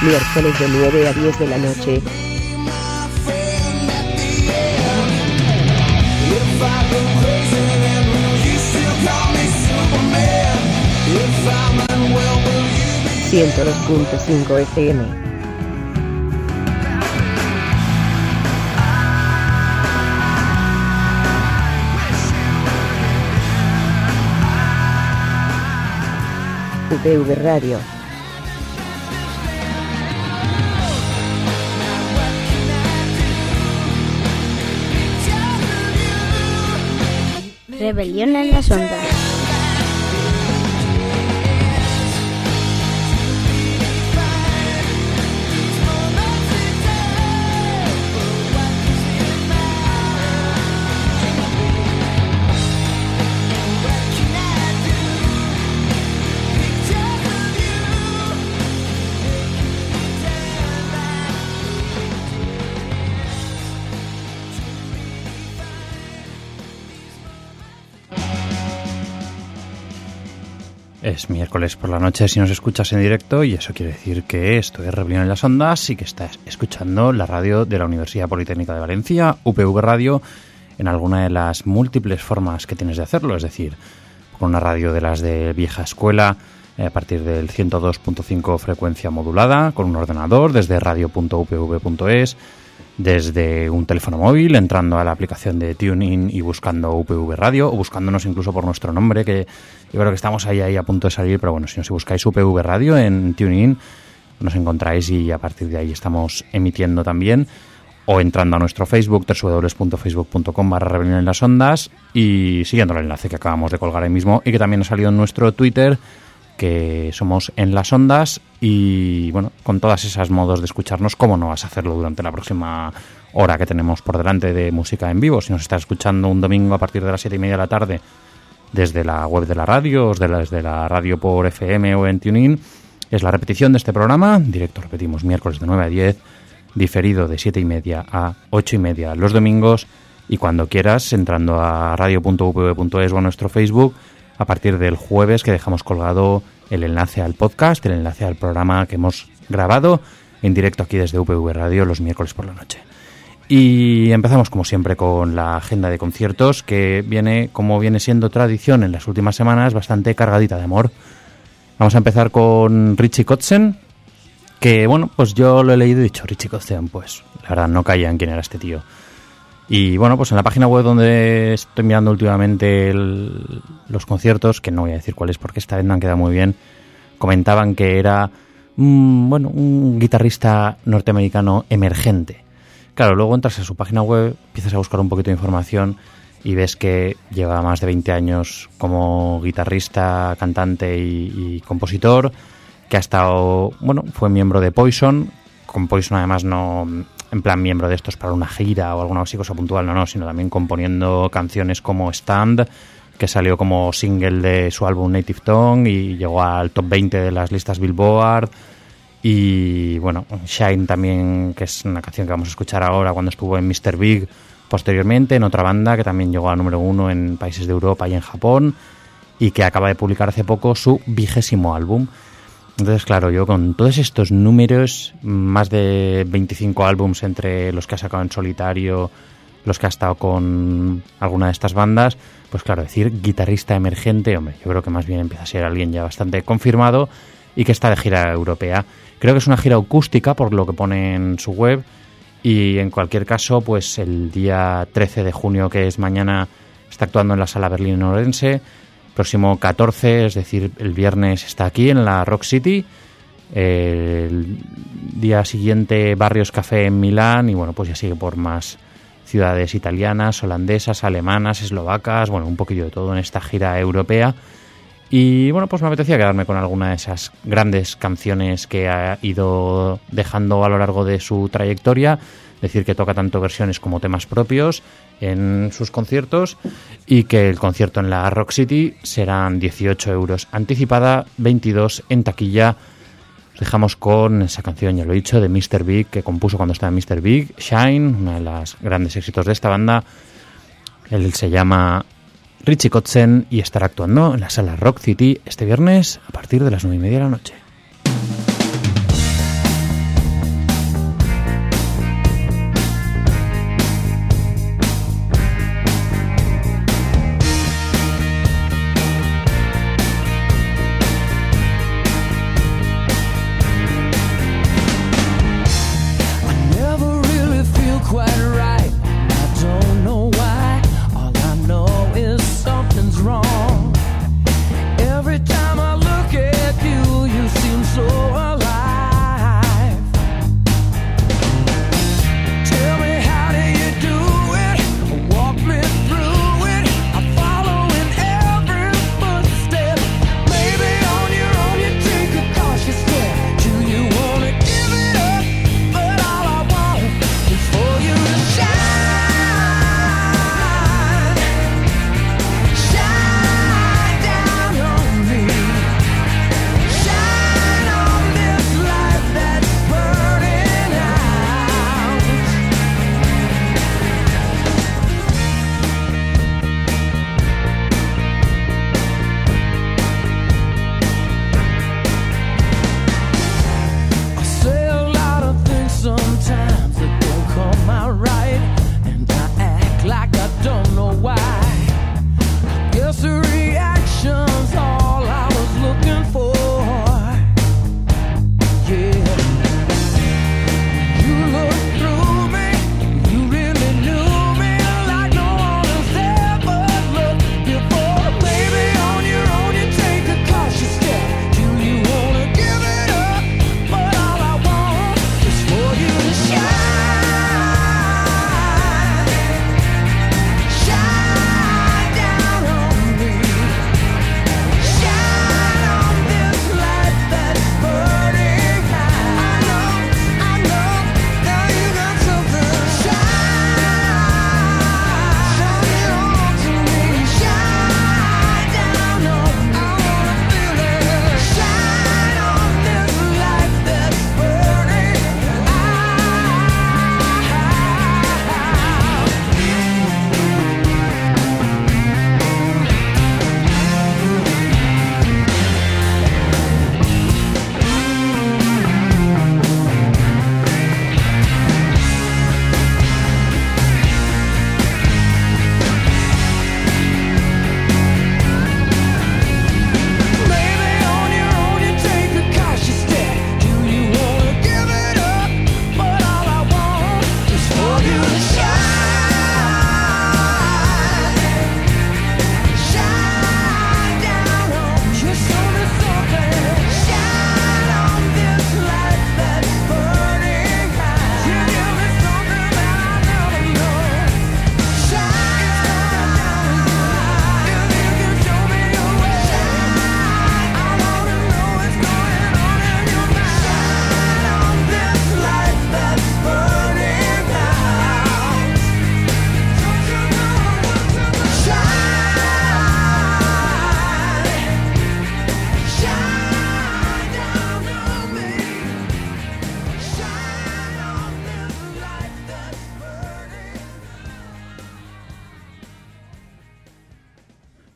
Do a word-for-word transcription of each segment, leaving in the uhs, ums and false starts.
Miércoles de nueve a diez de la noche. ciento dos punto cinco F M. U P V Radio. Rebelión en las ondas. Es miércoles por la noche si nos escuchas en directo y eso quiere decir que esto es Rebelión en las Ondas y que estás escuchando la radio de la Universidad Politécnica de Valencia, U P V Radio, en alguna de las múltiples formas que tienes de hacerlo, es decir, con una radio de las de vieja escuela a partir del ciento dos punto cinco frecuencia modulada, con un ordenador desde radio punto u p v punto es, desde un teléfono móvil, entrando a la aplicación de TuneIn y buscando U P V Radio, o buscándonos incluso por nuestro nombre, que yo creo que estamos ahí, ahí a punto de salir, pero bueno, si no, si buscáis U P V Radio en TuneIn, nos encontráis y a partir de ahí estamos emitiendo también, o entrando a nuestro Facebook, doble u doble u doble u punto facebook punto com barra rebelión en las ondas, y siguiendo el enlace que acabamos de colgar ahí mismo, y que también ha salido en nuestro Twitter, que somos En las Ondas, y bueno, con todas esas modos de escucharnos, ¿cómo no vas a hacerlo durante la próxima hora que tenemos por delante de música en vivo? Si nos estás escuchando un domingo a partir de las siete y media de la tarde desde la web de la radio, o desde la radio por F M o en TuneIn, es la repetición de este programa, directo repetimos miércoles de nueve a diez, diferido de siete y media a ocho y media los domingos, y cuando quieras, entrando a radio punto u p v punto es o a nuestro Facebook, a partir del jueves, que dejamos colgado el enlace al podcast, el enlace al programa que hemos grabado en directo aquí desde U P V Radio los miércoles por la noche. Y empezamos como siempre con la agenda de conciertos, que viene, como viene siendo tradición en las últimas semanas, bastante cargadita de amor. Vamos a empezar con Richie Kotzen, que bueno, pues yo lo he leído y he dicho, Richie Kotzen, pues la verdad no caía en quién era este tío. Y bueno, pues en la página web donde estoy mirando últimamente el, los conciertos, que no voy a decir cuáles porque esta vez no han quedado muy bien, comentaban que era mm, bueno, un guitarrista norteamericano emergente. Claro, luego entras a su página web, empiezas a buscar un poquito de información y ves que lleva más de veinte años como guitarrista, cantante y, y compositor, que ha estado, bueno, fue miembro de Poison. Con Poison además no en plan miembro de estos para una gira o alguna así cosa puntual, no, no, sino también componiendo canciones como Stand, que salió como single de su álbum Native Tongue y llegó al top veinte de las listas Billboard. Y bueno, Shine también, que es una canción que vamos a escuchar ahora, cuando estuvo en mister Big posteriormente, en otra banda que también llegó a número uno en países de Europa y en Japón, y que acaba de publicar hace poco su vigésimo álbum. Entonces, claro, yo con todos estos números, más de veinticinco álbums entre los que ha sacado en solitario, los que ha estado con alguna de estas bandas, pues claro, decir guitarrista emergente, hombre, yo creo que más bien empieza a ser alguien ya bastante confirmado y que está de gira europea. Creo que es una gira acústica, por lo que pone en su web, y en cualquier caso, pues el día trece de junio, que es mañana, está actuando en la Sala Berlín-Orense. Próximo catorce, es decir, el viernes, está aquí en la Rock City. El día siguiente, Barrios Café en Milán, y bueno, pues ya sigue por más ciudades italianas, holandesas, alemanas, eslovacas, bueno, un poquillo de todo en esta gira europea. Y bueno, pues me apetecía quedarme con alguna de esas grandes canciones que ha ido dejando a lo largo de su trayectoria. Decir que toca tanto versiones como temas propios en sus conciertos, y que el concierto en la Rock City serán dieciocho euros anticipada, veintidós en taquilla. Os dejamos con esa canción, ya lo he dicho, de mister Big, que compuso cuando estaba en mister Big, Shine, uno de los grandes éxitos de esta banda. Él se llama Richie Kotzen y estará actuando en la Sala Rock City este viernes a partir de las nueve y media de la noche.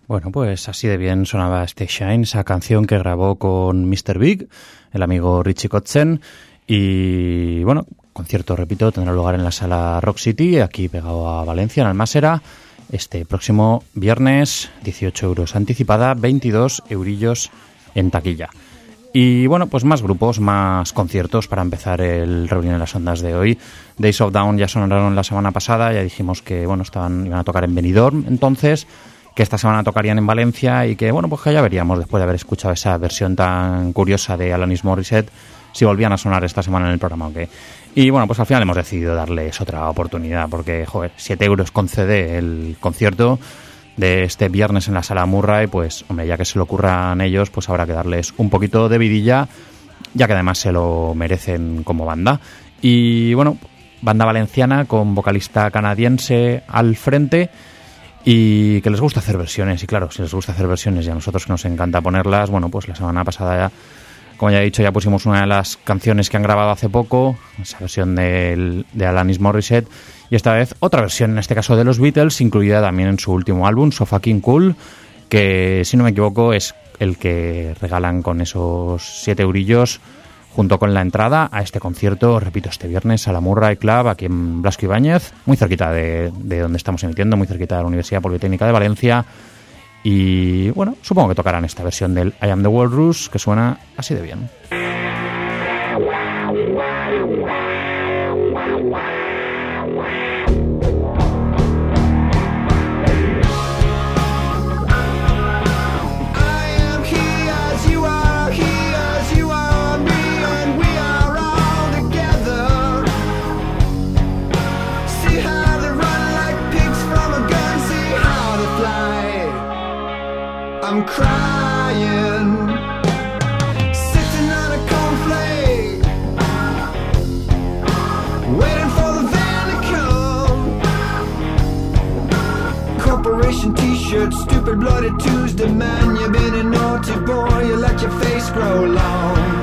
Bueno, pues así de bien sonaba este Shine, esa canción que grabó con mister Big, el amigo Richie Kotzen. Y bueno, concierto, repito, tendrá lugar en la sala Rock City, aquí pegado a Valencia, en Almásera, este próximo viernes, dieciocho euros anticipada, veintidós eurillos en taquilla. Y bueno, pues más grupos, más conciertos para empezar el Rebelión en las Ondas de hoy. Days of Dawn ya sonaron la semana pasada, ya dijimos que bueno, estaban, iban a tocar en Benidorm entonces, que esta semana tocarían en Valencia y que bueno, pues que ya veríamos después de haber escuchado esa versión tan curiosa de Alanis Morissette si volvían a sonar esta semana en el programa o qué. Y bueno, pues al final hemos decidido darles otra oportunidad porque, joder, siete euros con C D el concierto de este viernes en la Sala Murray, pues hombre, ya que se lo ocurran ellos, pues habrá que darles un poquito de vidilla, ya que además se lo merecen como banda. Y bueno, banda valenciana con vocalista canadiense al frente y que les gusta hacer versiones. Y claro, si les gusta hacer versiones y a nosotros que nos encanta ponerlas, bueno, pues la semana pasada ya, como ya he dicho, ya pusimos una de las canciones que han grabado hace poco, esa versión de, de Alanis Morissette, y esta vez otra versión, en este caso de los Beatles, incluida también en su último álbum, So Fucking Cool, que si no me equivoco es el que regalan con esos siete eurillos junto con la entrada a este concierto, repito, este viernes a la Murray Club, aquí en Blasco Ibáñez, muy cerquita de, de donde estamos emitiendo, muy cerquita de la Universidad Politécnica de Valencia. Y bueno, supongo que tocarán esta versión del I Am the Walrus, que suena así de bien. I'm crying, sitting on a cornflake, waiting for the van to come. Corporation t-shirt, stupid bloody Tuesday, man, you've been a naughty boy, you let your face grow long.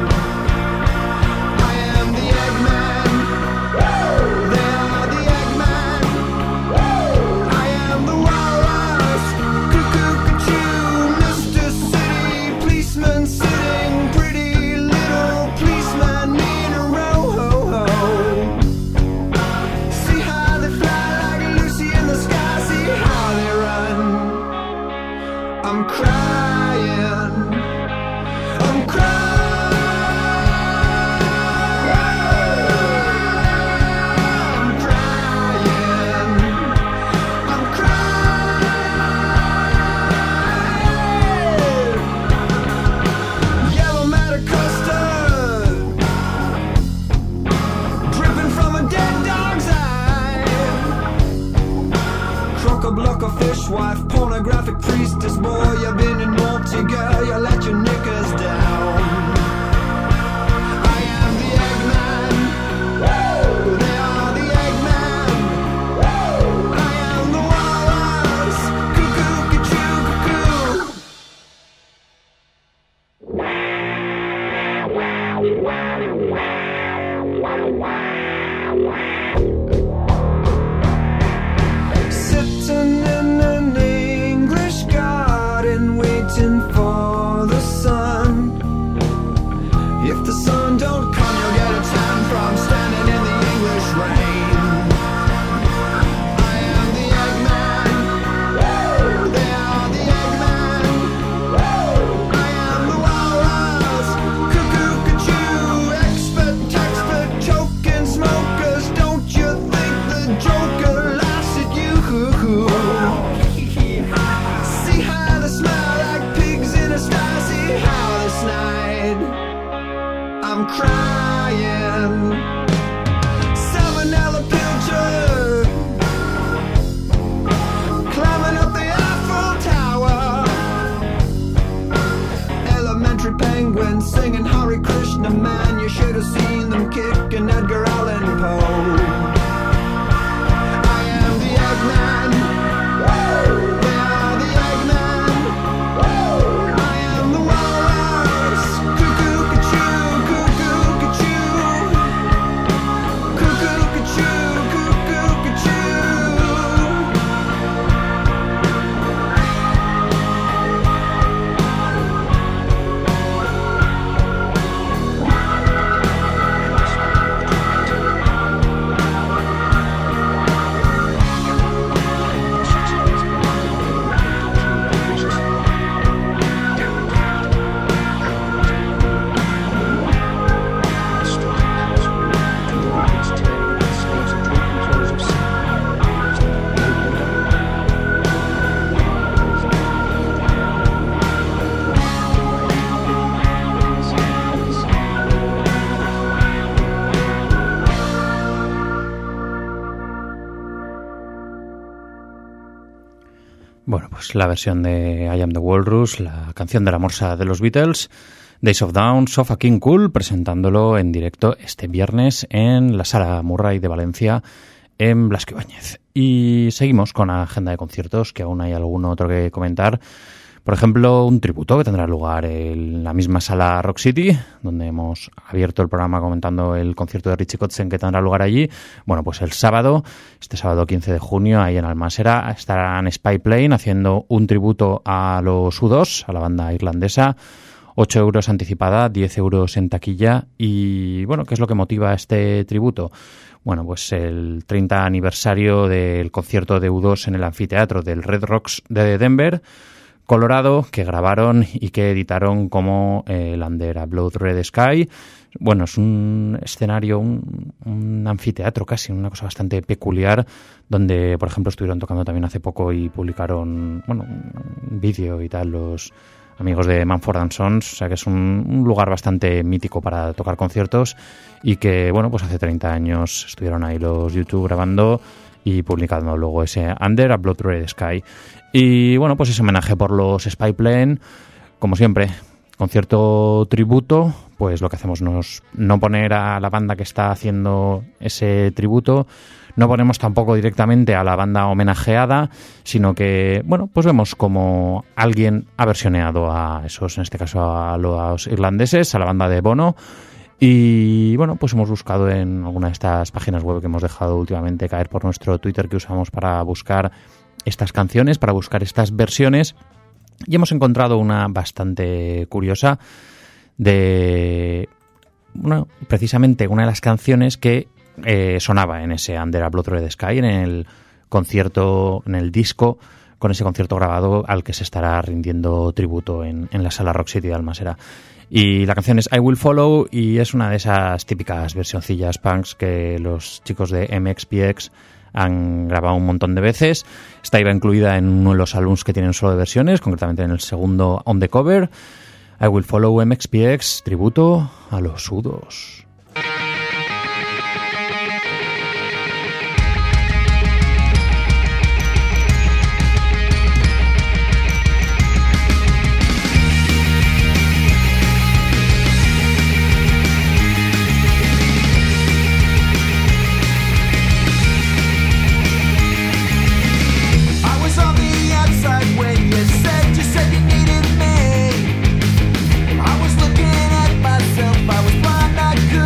Wife, pornographic priestess, boy, you've been a naughty girl, you let your knickers down. I am the Eggman, whoa, they are the Eggman, whoa, I am the walrus, cuckoo, cuckoo, cuckoo. Sitting in an English garden, waiting for the sun. If the sun don't come, you'll get a tan from standing in the English rain. I am the Eggman, whoa, they are the Eggman, whoa, I am the walrus, cuckoo, cuckoo, expert, expert, choking smokers, don't you think the Joker laughs at you? See how they smell like pigs in a sty, see how they snide. I'm crying, salmonella pilcher, climbing up the Eiffel Tower, elementary penguins singing Hare Krishna, man, you should have seen them kicking Edgar Allan Poe. I am the Eggman, whoa, they are the Eggman, whoa, I am the walrus, cuckoo, cuckoo, cuckoo, cuckoo. Bueno, pues la versión de I Am the Walrus, la canción de la morsa de los Beatles, Days of Down, Sofa King Cool, presentándolo en directo este viernes en la Sala Murray de Valencia, en Blasco Ibáñez. Y seguimos con la agenda de conciertos, que aún hay algún otro que comentar. Por ejemplo, un tributo que tendrá lugar en la misma sala Rock City, donde hemos abierto el programa comentando el concierto de Richie Kotzen que tendrá lugar allí. Bueno, pues el sábado, este sábado quince de junio, ahí en Almásera, estarán Spy Plane haciendo un tributo a los U dos, a la banda irlandesa. ocho euros anticipada, diez euros en taquilla. Y bueno, ¿qué es lo que motiva este tributo? Bueno, pues el treinta aniversario del concierto de U dos en el anfiteatro del Red Rocks de Denver, Colorado, que grabaron y que editaron como eh, el Under a Blood Red Sky. Bueno, es un escenario, un, un anfiteatro casi, una cosa bastante peculiar, donde, por ejemplo, estuvieron tocando también hace poco y publicaron, bueno, un vídeo y tal, los amigos de Mumford and Sons. O sea que es un, un lugar bastante mítico para tocar conciertos y que, bueno, pues hace treinta años estuvieron ahí los YouTube grabando y publicando luego ese Under a Blood Red Sky. Y bueno, pues ese homenaje por los Spy Plane, como siempre, concierto tributo, pues lo que hacemos es no poner a la banda que está haciendo ese tributo, no ponemos tampoco directamente a la banda homenajeada, sino que, bueno, pues vemos como alguien ha versioneado a esos, en este caso a los irlandeses, a la banda de Bono. Y bueno, pues hemos buscado en alguna de estas páginas web que hemos dejado últimamente caer por nuestro Twitter que usamos para buscar estas canciones, para buscar estas versiones, y hemos encontrado una bastante curiosa de, bueno, precisamente una de las canciones que eh, sonaba en ese Under a Blood Red Sky, en el concierto, en el disco, con ese concierto grabado al que se estará rindiendo tributo en, en la sala Rock City de Almásera. Y la canción es I Will Follow y es una de esas típicas versioncillas punks que los chicos de M X P X han grabado un montón de veces. Esta iba incluida en uno de los álbumes que tienen solo de versiones, concretamente en el segundo On The Cover. I Will Follow M X P X, tributo a los U dos. I was looking at myself, I was blind, not good.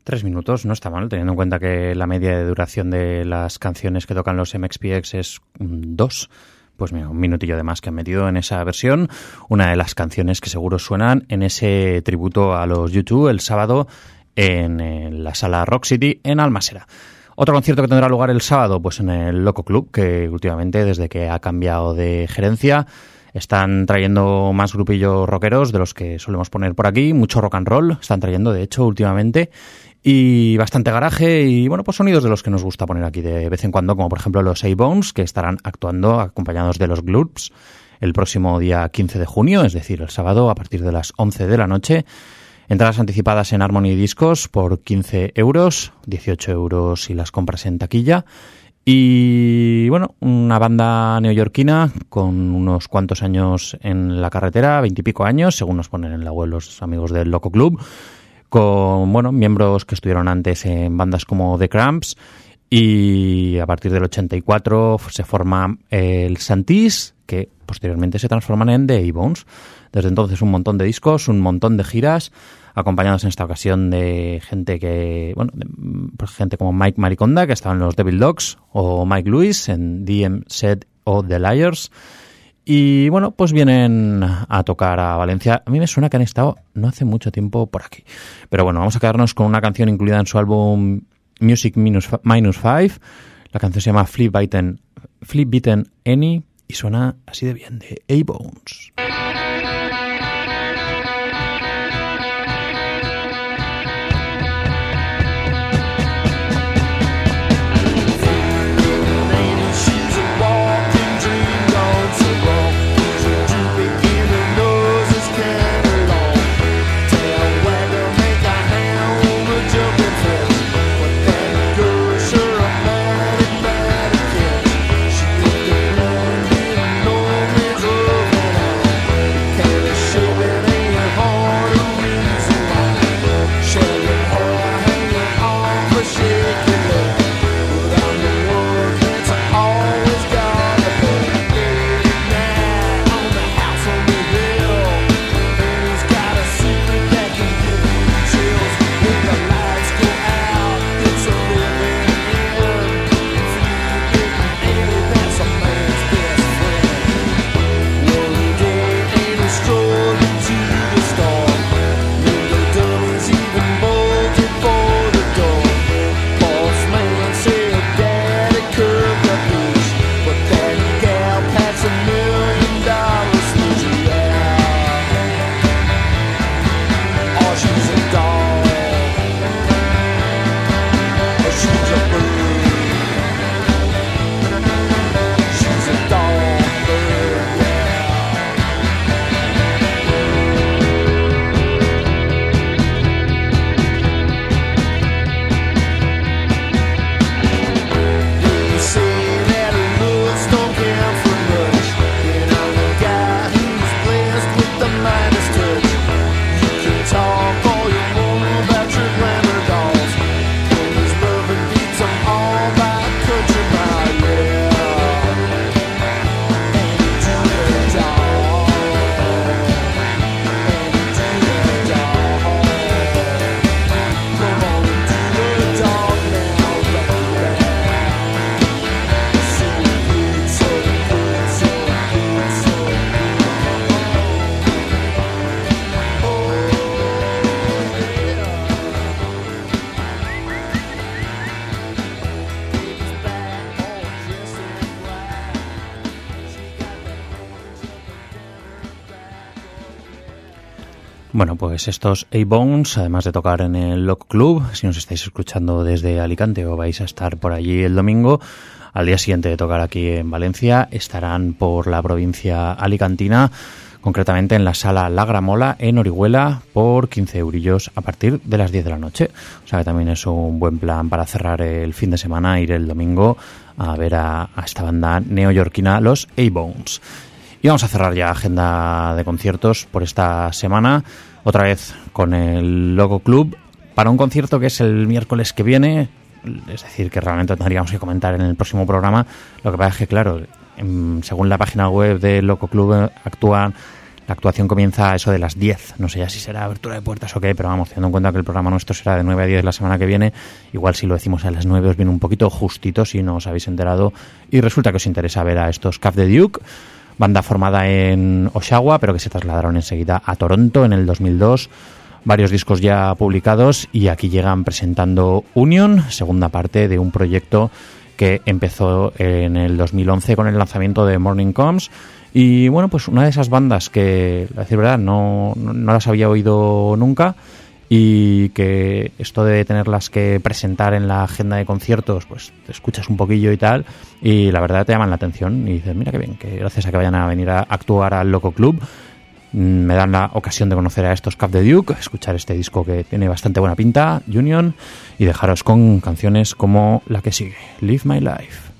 Tres minutos, no está mal, teniendo en cuenta que la media de duración de las canciones que tocan los M X P X es dos. Pues mira, un minutillo de más que han metido en esa versión. Una de las canciones que seguro suenan en ese tributo a los U dos el sábado en, en la sala Rock City en Almasera. Otro concierto que tendrá lugar el sábado, pues en el Loco Club, que últimamente, desde que ha cambiado de gerencia, están trayendo más grupillos rockeros de los que solemos poner por aquí. Mucho rock and roll están trayendo, de hecho, últimamente. Y bastante garaje y, bueno, pues sonidos de los que nos gusta poner aquí de vez en cuando, como por ejemplo los A-Bones, que estarán actuando acompañados de los Glurps el próximo día quince de junio, es decir, el sábado a partir de las once de la noche. Entradas anticipadas en Harmony Discos por quince euros, dieciocho euros si las compras en taquilla. Y, bueno, una banda neoyorquina con unos cuantos años en la carretera, veintipico años, según nos ponen en la web los amigos del Loco Club, con, bueno, miembros que estuvieron antes en bandas como The Cramps, y a partir del ochenta y cuatro se forma el Santis, que posteriormente se transforman en The A-Bones. Desde entonces un montón de discos, un montón de giras, acompañados en esta ocasión de gente que, bueno, de, pues gente como Mike Mariconda, que estaba en los Devil Dogs, o Mike Lewis en D M Z o The Liars. Y, bueno, pues vienen a tocar a Valencia. A mí me suena que han estado no hace mucho tiempo por aquí. Pero bueno, vamos a quedarnos con una canción incluida en su álbum Music Minus Five. La canción se llama Flip Beaten, Flip Beaten Any y suena así de bien, de A-Bones. Bueno, pues estos A-Bones, además de tocar en el Lock Club, si nos estáis escuchando desde Alicante o vais a estar por allí el domingo, al día siguiente de tocar aquí en Valencia, estarán por la provincia alicantina, concretamente en la sala La Gramola, en Orihuela, por quince eurillos a partir de las diez de la noche. O sea que también es un buen plan para cerrar el fin de semana, ir el domingo a ver a, a esta banda neoyorquina, los A-Bones. Y vamos a cerrar ya agenda de conciertos por esta semana, otra vez con el Loco Club, para un concierto que es el miércoles que viene, es decir, que realmente tendríamos que comentar en el próximo programa. Lo que pasa es que, claro, según la página web del Loco Club actúan La actuación comienza a eso de las diez. No sé ya si será abertura de puertas o qué, pero vamos, teniendo en cuenta que el programa nuestro será de nueve a diez la semana que viene, igual si lo decimos a las nueve os viene un poquito justito si no os habéis enterado y resulta que os interesa ver a estos Caf the Duke, banda formada en Oshawa, pero que se trasladaron enseguida a Toronto en el dos mil dos. Varios discos ya publicados y aquí llegan presentando Union, segunda parte de un proyecto que empezó en el dos mil once con el lanzamiento de Morning Comes. Y bueno, pues una de esas bandas que, a decir verdad, no, no, no las había oído nunca y que esto de tenerlas que presentar en la agenda de conciertos, pues te escuchas un poquillo y tal, y la verdad te llaman la atención y dices, mira qué bien, que gracias a que vayan a venir a actuar al Loco Club, me dan la ocasión de conocer a estos Caf the Duke, escuchar este disco que tiene bastante buena pinta, Union, y dejaros con canciones como la que sigue, Live My Life.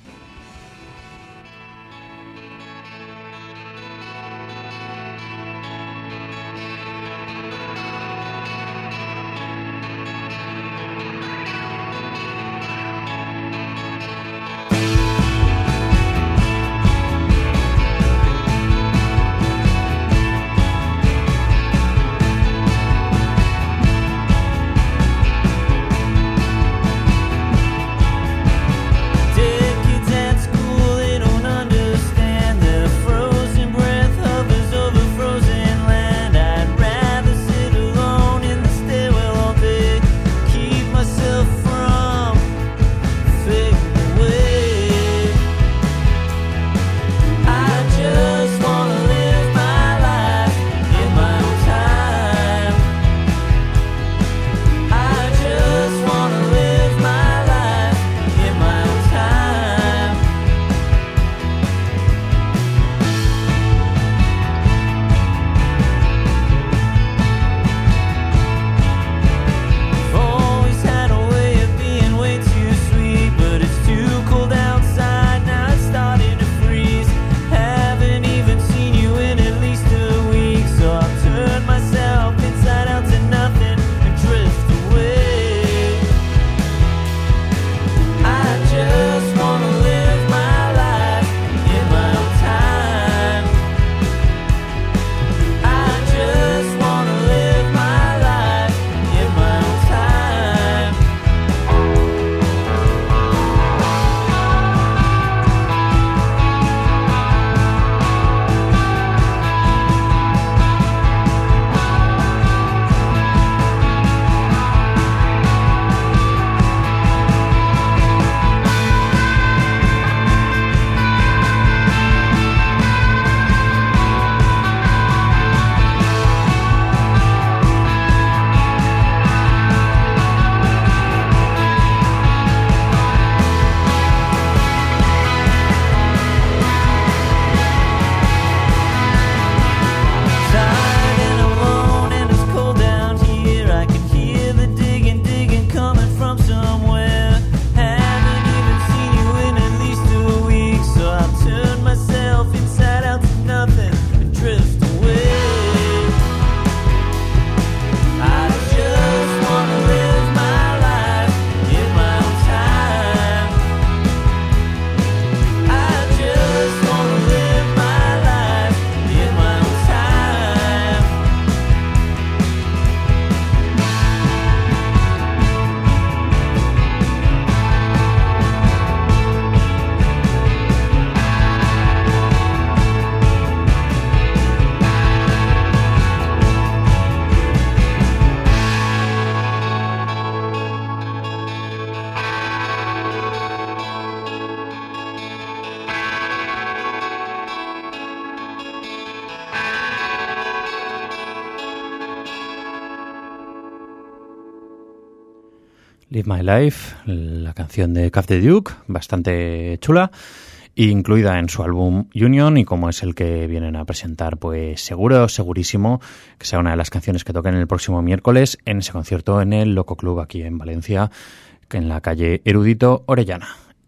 Live My Life, la canción de Caf the Duke, bastante chula, incluida en su álbum Union, y como es el que vienen a presentar, pues seguro, segurísimo que sea una de las canciones que toquen el próximo miércoles en ese concierto en el Loco Club aquí en Valencia, en la calle Erudito Orellana.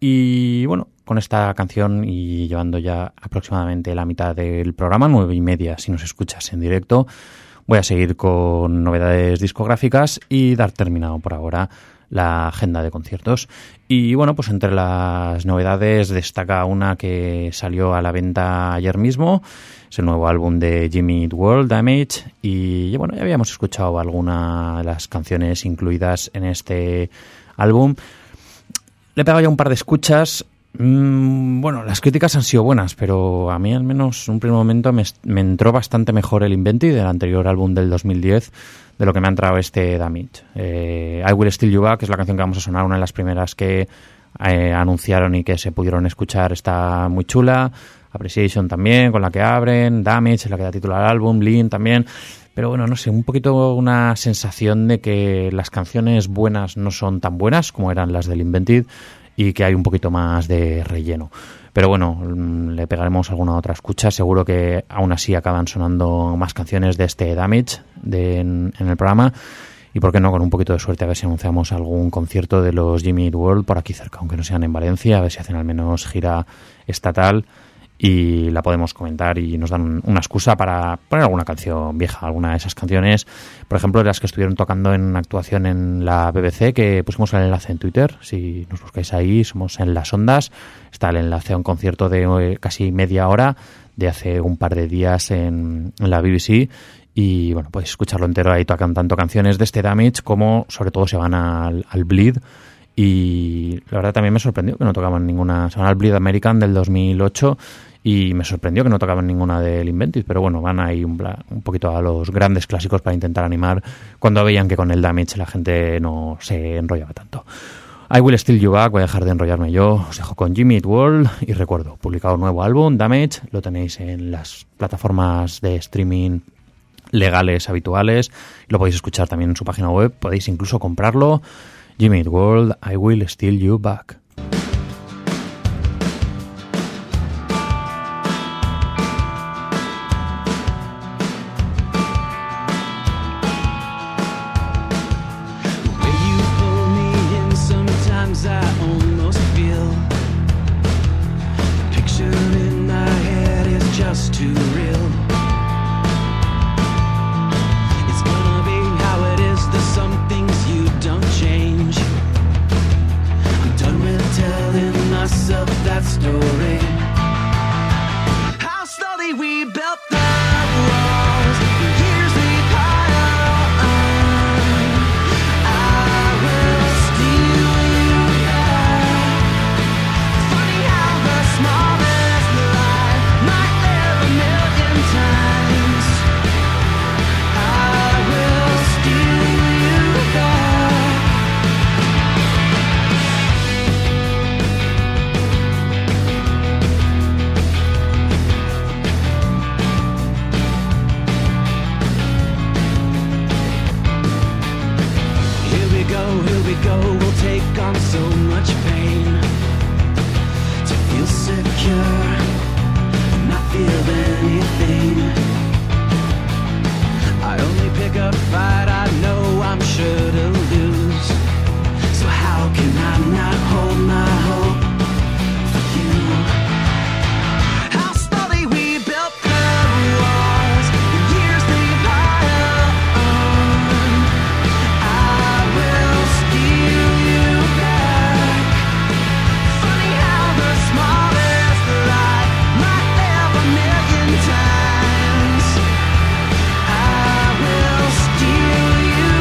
Y bueno, con esta canción y llevando ya aproximadamente la mitad del programa, nueve y media si nos escuchas en directo, voy a seguir con novedades discográficas y dar terminado por ahora la agenda de conciertos. Y bueno, pues entre las novedades destaca una que salió a la venta ayer mismo, es el nuevo álbum de Jimmy Eat World, Damage, y bueno, ya habíamos escuchado alguna de las canciones incluidas en este álbum. Le he pegado ya un par de escuchas. Mm, bueno, las críticas han sido buenas, pero a mí al menos en un primer momento me, me entró bastante mejor el Invented del anterior álbum del dos mil diez de lo que me ha entrado este Damage. Eh, I Will Steal You Back es la canción que vamos a sonar, una de las primeras que eh, anunciaron y que se pudieron escuchar, está muy chula. Appreciation también, con la que abren. Damage es la que da título al álbum. Lean también. Pero bueno, no sé, un poquito una sensación de que las canciones buenas no son tan buenas como eran las del Invented y que hay un poquito más de relleno. Pero bueno, le pegaremos alguna otra escucha. Seguro que aún así acaban sonando más canciones de este Damage de, en, en el programa. Y por qué no, con un poquito de suerte, a ver si anunciamos algún concierto de los Jimmy Eat World por aquí cerca, aunque no sean en Valencia, a ver si hacen al menos gira estatal y la podemos comentar y nos dan una excusa para poner alguna canción vieja, alguna de esas canciones, por ejemplo, de las que estuvieron tocando en actuación en la B B C, que pusimos el enlace en Twitter. Si nos buscáis ahí, somos en Las Ondas, está el enlace a un concierto de casi media hora de hace un par de días en, en la B B C, y bueno, podéis escucharlo entero. Ahí tocan tanto canciones de este Damage como sobre todo se van al, al Bleed. Y la verdad también me sorprendió que no tocaban ninguna. Se van al Bleed American del dos mil ocho y me sorprendió que no tocaban ninguna del Invented, pero bueno, van ahí un, un poquito a los grandes clásicos para intentar animar cuando veían que con el Damage la gente no se enrollaba tanto. I Will Steal You Back, voy a dejar de enrollarme yo, os dejo con Jimmy Eat World y recuerdo, publicado un nuevo álbum, Damage, lo tenéis en las plataformas de streaming legales habituales, lo podéis escuchar también en su página web, podéis incluso comprarlo. Jimmy Eat World, I Will Steal You Back. You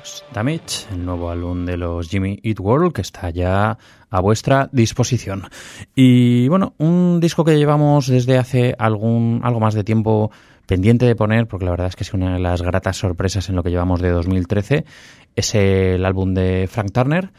pues Damage, el nuevo álbum de los Jimmy Eat World, que está ya a vuestra disposición. Y bueno, un disco que llevamos desde hace algún algo más de tiempo pendiente de poner, porque la verdad es que es una de las gratas sorpresas en lo que llevamos de dos mil trece, es el álbum de Frank Turner,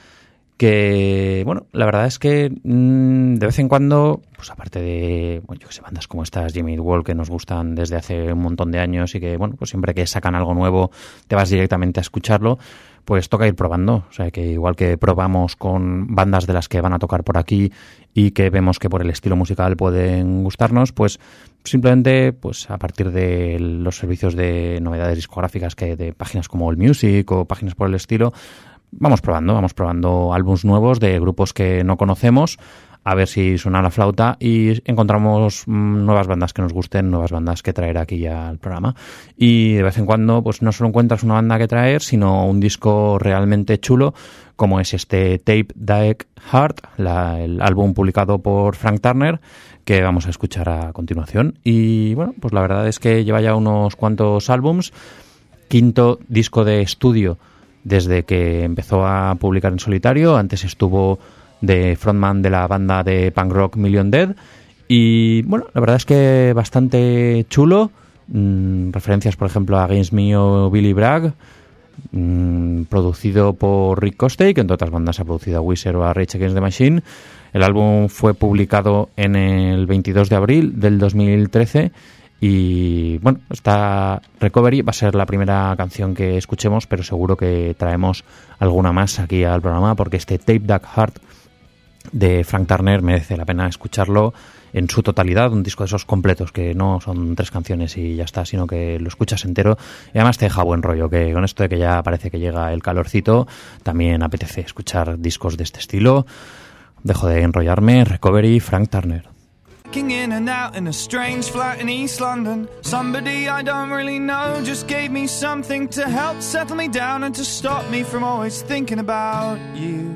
que, bueno, la verdad es que mmm, de vez en cuando, pues aparte de, bueno, yo que sé, bandas como estas, Jimmy Eat World, que nos gustan desde hace un montón de años y que, bueno, pues siempre que sacan algo nuevo te vas directamente a escucharlo, pues toca ir probando. O sea, que igual que probamos con bandas de las que van a tocar por aquí y que vemos que por el estilo musical pueden gustarnos, pues simplemente, pues a partir de los servicios de novedades discográficas que de páginas como AllMusic o páginas por el estilo, Vamos probando, vamos probando álbumes nuevos de grupos que no conocemos, a ver si suena la flauta y encontramos mmm, nuevas bandas que nos gusten, nuevas bandas que traer aquí ya al programa. Y de vez en cuando, pues no solo encuentras una banda que traer, sino un disco realmente chulo, como es este Tape Deck Heart, la, el álbum publicado por Frank Turner, que vamos a escuchar a continuación. Y bueno, pues la verdad es que lleva ya unos cuantos álbums, quinto disco de estudio desde que empezó a publicar en solitario. Antes estuvo de frontman de la banda de punk rock Million Dead y bueno, la verdad es que bastante chulo. Mm, referencias por ejemplo a Against Me o Billy Bragg, mm, producido por Rick Costey, que entre otras bandas ha producido a Weezer o a Rage Against the Machine. El álbum fue publicado en el veintidós de abril del dos mil trece. Y bueno, esta Recovery va a ser la primera canción que escuchemos, pero seguro que traemos alguna más aquí al programa, porque este Tape Deck Heart de Frank Turner merece la pena escucharlo en su totalidad, un disco de esos completos que no son tres canciones y ya está, sino que lo escuchas entero y además te deja buen rollo, que con esto de que ya parece que llega el calorcito, también apetece escuchar discos de este estilo. Dejo de enrollarme. Recovery, Frank Turner. In and out in a strange flat in East London. Somebody I don't really know just gave me something to help settle me down and to stop me from always thinking about you.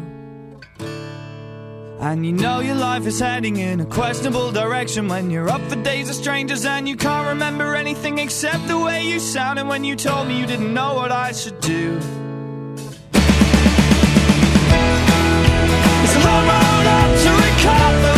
And you know your life is heading in a questionable direction when you're up for days of strangers and you can't remember anything except the way you sounded when you told me you didn't know what I should do. It's a long road up to recover.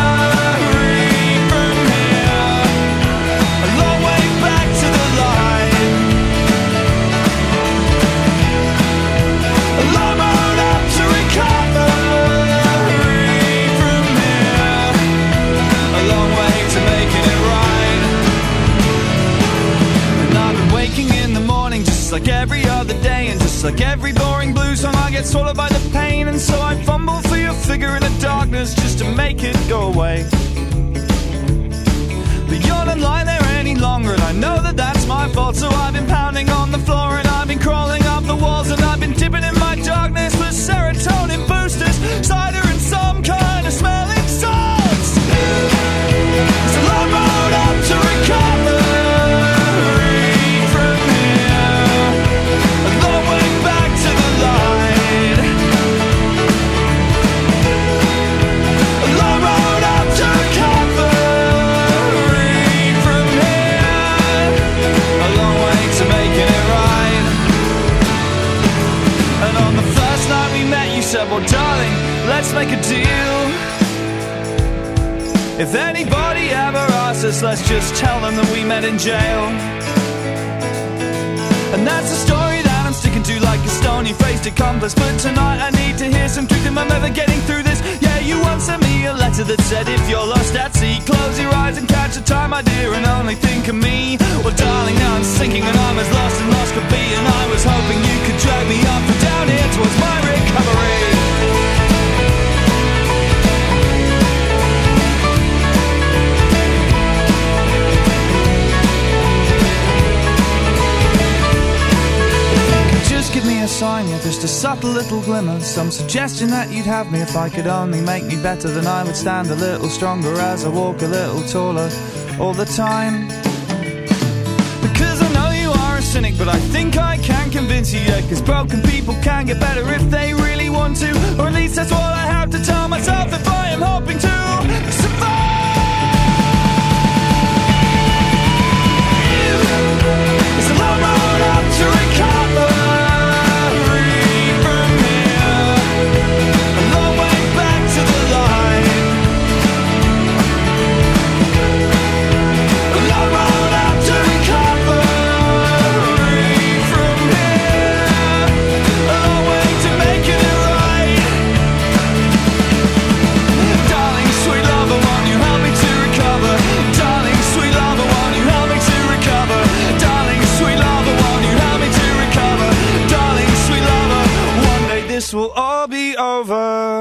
Like every other day, and just like every boring blues song, I get swallowed by the pain, and so I fumble for your figure in the darkness just to make it go away. But you're not lying there any longer, and I know that that's my fault. So I've been pounding on the floor, and I've been crawling up the walls, and I've been dipping in my darkness with serotonin boosters, cider and some kind of smelling salts. It's a long road up to recover. Well, darling, let's make a deal. If anybody ever asks us, let's just tell them that we met in jail. And that's the story that I'm sticking to like a stony-faced accomplice. But tonight I need to hear some truth and I'm never getting through this. Yeah, you once sent me a letter that said if you're lost at sea, close your eyes and catch the tide, my dear, and only think of me. Well, darling, now I'm sinking and I'm as lost as lost could be, and I was hoping you could drag me up and down here towards my recovery. Give me a sign, yeah, just a subtle little glimmer, some suggestion that you'd have me if I could only make me better. Then I would stand a little stronger as I walk a little taller all the time. Because I know you are a cynic, but I think I can convince you, yeah, cause broken people can get better if they really want to, or at least that's what I have to tell myself if I am hoping to survive. It's a long road up to recover.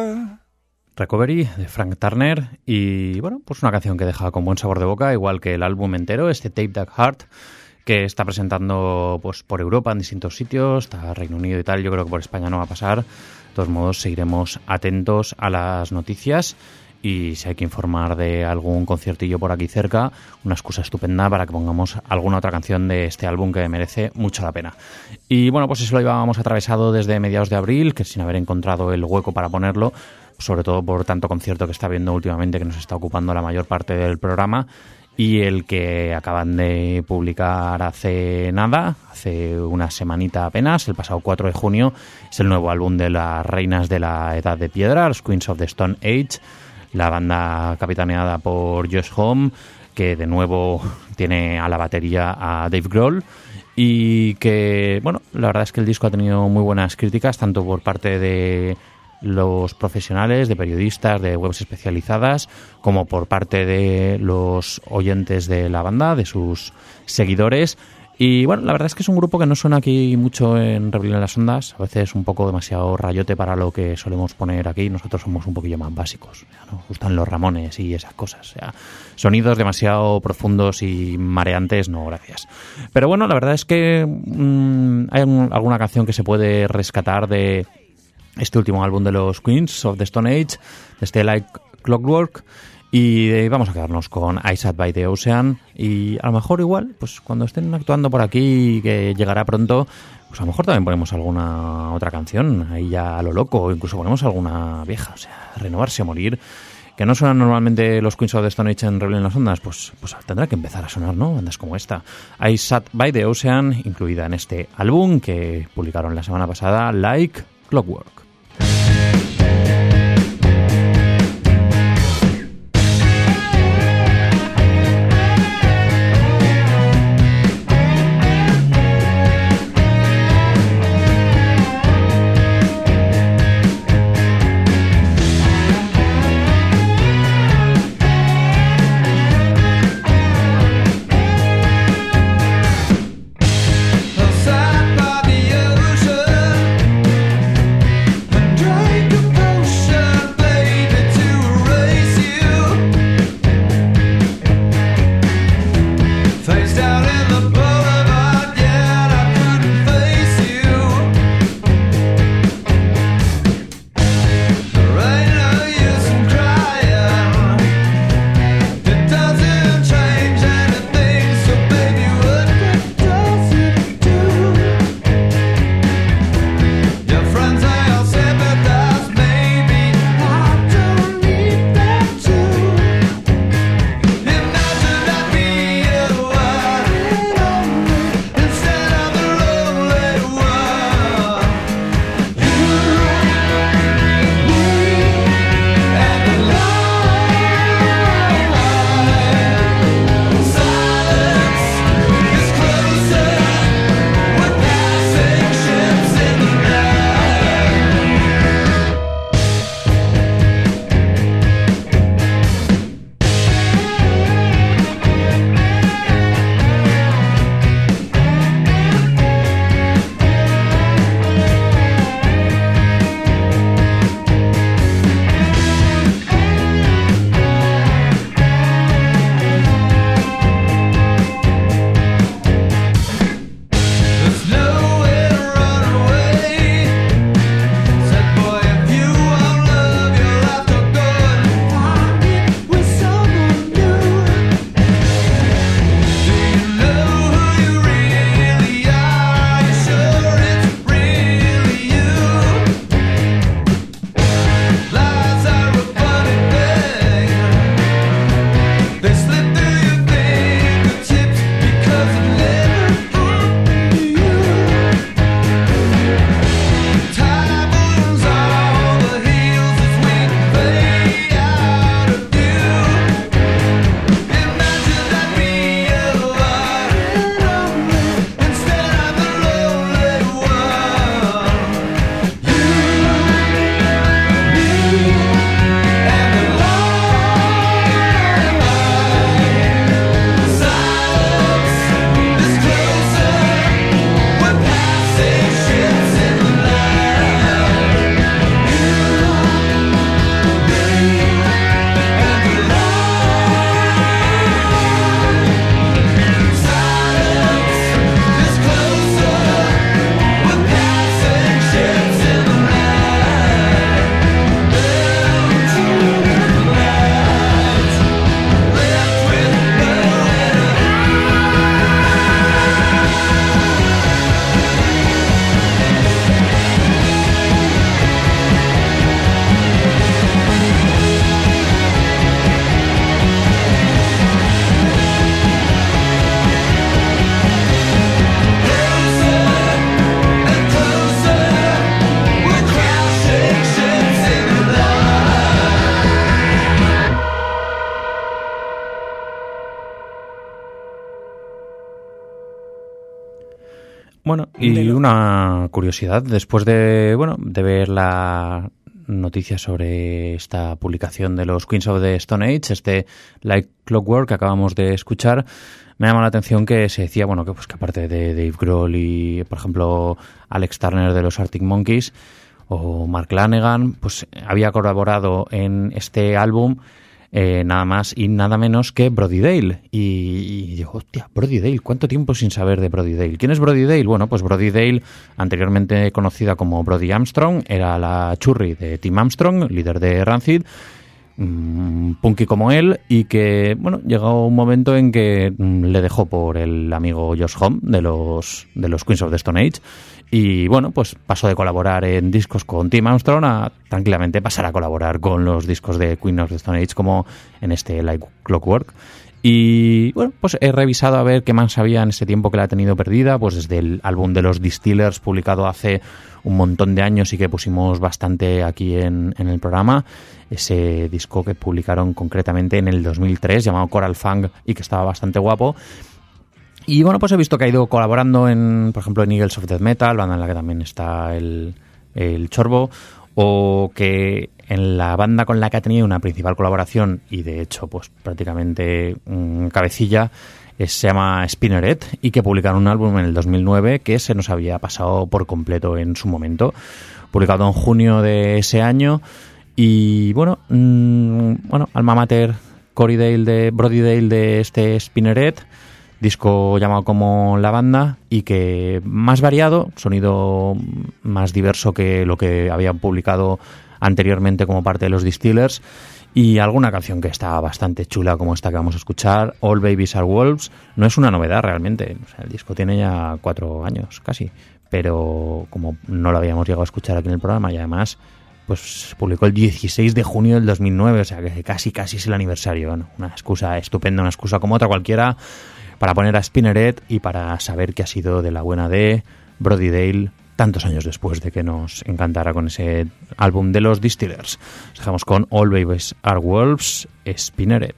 Recovery de Frank Turner y bueno, pues una canción que deja con buen sabor de boca, igual que el álbum entero, este Tape That Heart, que está presentando pues por Europa en distintos sitios, está Reino Unido y tal. Yo creo que por España no va a pasar. De todos modos, seguiremos atentos a las noticias y si hay que informar de algún conciertillo por aquí cerca, una excusa estupenda para que pongamos alguna otra canción de este álbum que merece mucho la pena. Y bueno, pues eso lo llevábamos atravesado desde mediados de abril, que sin haber encontrado el hueco para ponerlo, sobre todo por tanto concierto que está habiendo últimamente que nos está ocupando la mayor parte del programa, y el que acaban de publicar hace nada, hace una semanita apenas, el pasado cuatro de junio, es el nuevo álbum de las reinas de la Edad de Piedra, los Queens of the Stone Age, la banda capitaneada por Josh Homme, que de nuevo tiene a la batería a Dave Grohl, y que, bueno, la verdad es que el disco ha tenido muy buenas críticas, tanto por parte de los profesionales, de periodistas, de webs especializadas, como por parte de los oyentes de la banda, de sus seguidores. Y bueno, la verdad es que es un grupo que no suena aquí mucho en Rebelión en las Ondas, a veces un poco demasiado rayote para lo que solemos poner aquí. Nosotros somos un poquillo más básicos, ya nos gustan los Ramones y esas cosas, o sea, sonidos demasiado profundos y mareantes, no, gracias. Pero bueno, la verdad es que mmm, hay un, alguna canción que se puede rescatar de este último álbum de los Queens of the Stone Age, este Like Clockwork, y vamos a quedarnos con I Sat by the Ocean, y a lo mejor igual, pues cuando estén actuando por aquí, que llegará pronto, pues a lo mejor también ponemos alguna otra canción, ahí ya a lo loco, o incluso ponemos alguna vieja, o sea, renovarse o morir, que no suenan normalmente los Queens of the Stone Age en Rebelión en las Ondas, pues, pues tendrá que empezar a sonar, ¿no? Bandas como esta. I Sat by the Ocean, incluida en este álbum que publicaron la semana pasada, Like Clockwork. Outside by the ocean, Bueno, y una curiosidad, después de, bueno, de ver la noticia sobre esta publicación de los Queens of the Stone Age, este Like Clockwork que acabamos de escuchar, me llama la atención que se decía, bueno, que pues que aparte de Dave Grohl y, por ejemplo, Alex Turner de los Arctic Monkeys o Mark Lanegan, pues había colaborado en este álbum Eh, nada más y nada menos que Brody Dalle. Y, y digo, hostia, Brody Dalle, ¿cuánto tiempo sin saber de Brody Dalle? ¿Quién es Brody Dalle? Bueno, pues Brody Dalle, anteriormente conocida como Brody Armstrong, era la churri de Tim Armstrong, líder de Rancid, mmm, punky como él, y que, bueno, llegó un momento en que mmm, le dejó por el amigo Josh Homme de los, de los Queens of the Stone Age. Y bueno, pues pasó de colaborar en discos con Tim Armstrong a tranquilamente pasar a colaborar con los discos de Queen of the Stone Age, como en este Like Clockwork. Y bueno, pues he revisado a ver qué más había en este tiempo que la ha tenido perdida, pues desde el álbum de los Distillers, publicado hace un montón de años y que pusimos bastante aquí en, en el programa, ese disco que publicaron concretamente en el dos mil tres, llamado Coral Funk, y que estaba bastante guapo. Y bueno, pues he visto que ha ido colaborando en, por ejemplo, en Eagles of Death Metal, banda en la que también está el, el Chorbo, o que en la banda con la que ha tenido una principal colaboración, y de hecho, pues prácticamente mmm, cabecilla, es, se llama Spinneret, y que publicaron un álbum en el dos mil nueve que se nos había pasado por completo en su momento, publicado en junio de ese año. Y bueno, mmm, bueno, alma mater Corey Dale de Brody Dale de este Spinneret, disco llamado como La Banda, y que más variado, sonido más diverso que lo que habían publicado anteriormente como parte de los Distillers, y alguna canción que está bastante chula como esta que vamos a escuchar, All Babies Are Wolves. No es una novedad realmente, o sea, el disco tiene ya cuatro años casi, pero como no lo habíamos llegado a escuchar aquí en el programa, y además pues se publicó el dieciséis de junio del dos mil nueve, o sea que casi casi es el aniversario. Bueno, una excusa estupenda, una excusa como otra cualquiera para poner a Spinneret y para saber qué ha sido de la buena de Brody Dale tantos años después de que nos encantara con ese álbum de los Distillers. Nos dejamos con All Babies Are Wolves, Spinneret.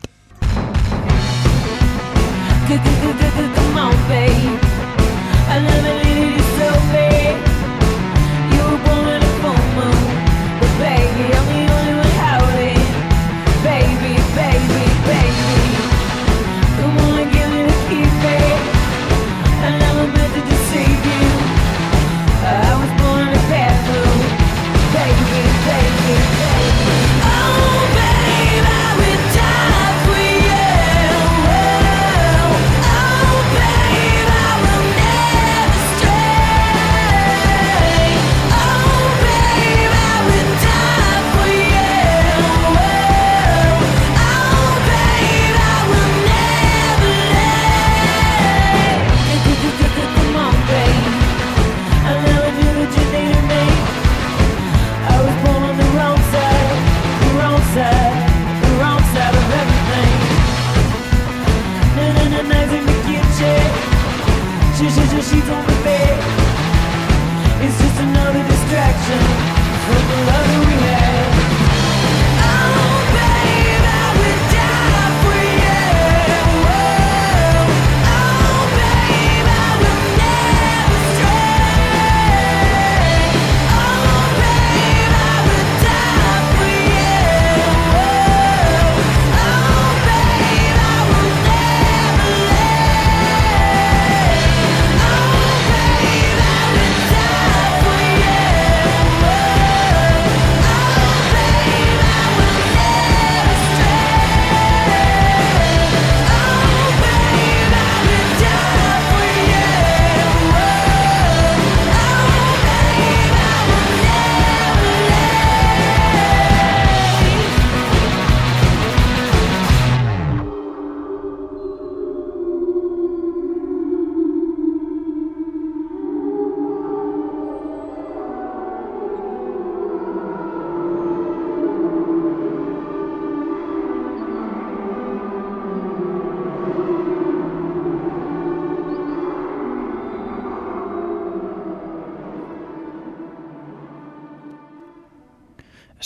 Oh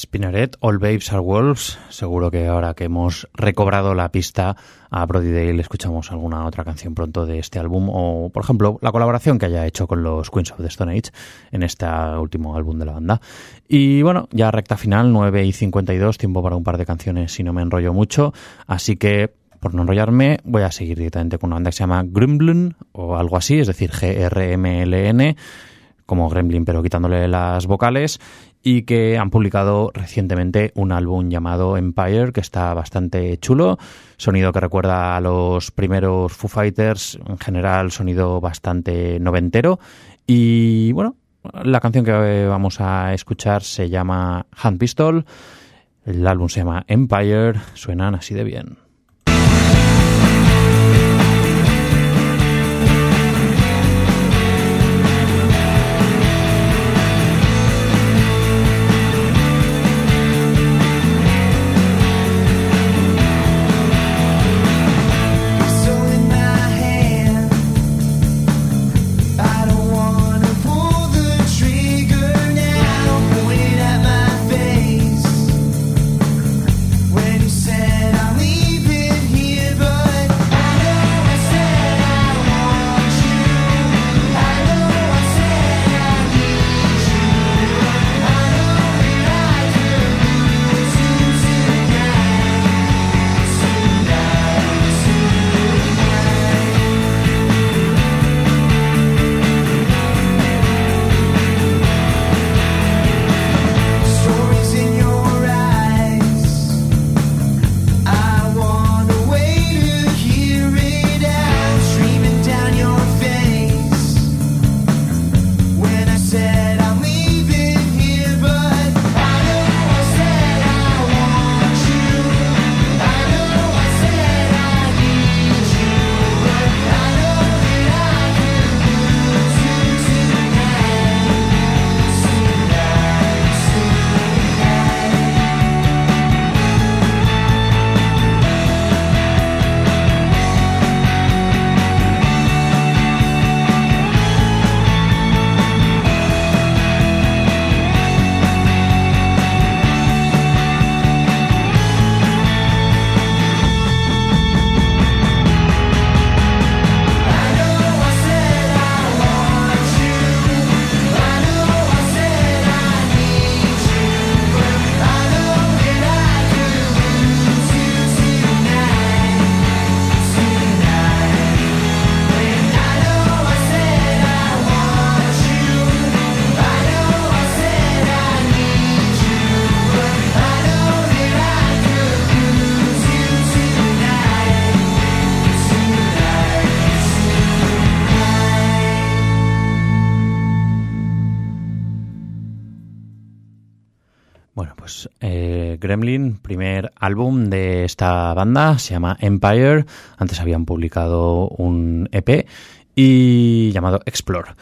Spinneret, All Babes Are Wolves. Seguro que ahora que hemos recobrado la pista a Brody Dale escuchamos alguna otra canción pronto de este álbum, o por ejemplo la colaboración que haya hecho con los Queens of the Stone Age en este último álbum de la banda. Y bueno, ya recta final, nueve y cincuenta y dos, tiempo para un par de canciones si no me enrollo mucho, así que por no enrollarme voy a seguir directamente con una banda que se llama Gremlin o algo así, es decir, G R M L N, como Gremlin pero quitándole las vocales, y que han publicado recientemente un álbum llamado Empire, que está bastante chulo, sonido que recuerda a los primeros Foo Fighters, en general sonido bastante noventero, y bueno, la canción que vamos a escuchar se llama Hand Pistol, el álbum se llama Empire, suenan así de bien. Said I'm leaving here, but Bueno, pues eh, Gremlin, primer álbum de esta banda, se llama Empire. Antes habían publicado un E P y llamado Explore.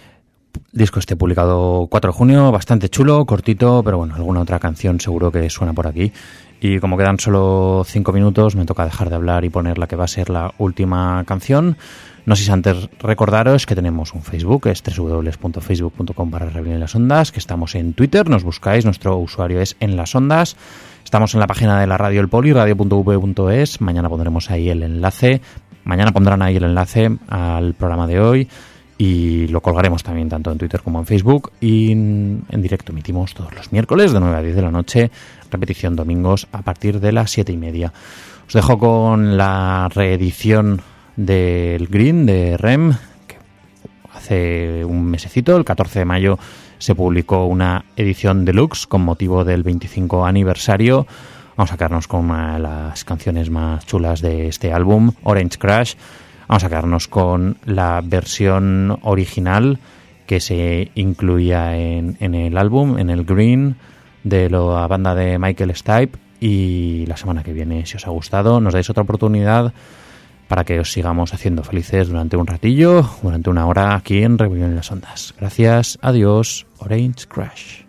El disco este publicado cuatro de junio, bastante chulo, cortito, pero bueno, alguna otra canción seguro que suena por aquí. Y como quedan solo cinco minutos, me toca dejar de hablar y poner la que va a ser la última canción. No sé si antes recordaros que tenemos un Facebook, es doble u doble u doble u punto facebook punto com barra Rebelión en las Ondas, que estamos en Twitter, nos buscáis, nuestro usuario es En las Ondas. Estamos en la página de la radio El Poli, radio punto u p punto es, mañana pondremos ahí el enlace, mañana pondrán ahí el enlace al programa de hoy y lo colgaremos también tanto en Twitter como en Facebook, y en, en directo emitimos todos los miércoles de nueve a diez de la noche, repetición domingos a partir de las siete y media. Os dejo con la reedición del Green de R E M, que hace un mesecito, el catorce de mayo, se publicó una edición deluxe con motivo del veinticinco aniversario. Vamos a quedarnos con una de las canciones más chulas de este álbum, Orange Crush. Vamos a quedarnos con la versión original que se incluía en, en el álbum, en el Green, de la banda de Michael Stipe. Y la semana que viene, si os ha gustado, nos dais otra oportunidad para que os sigamos haciendo felices durante un ratillo, durante una hora aquí en Rebelión en las Ondas. Gracias, adiós, Orange Crush.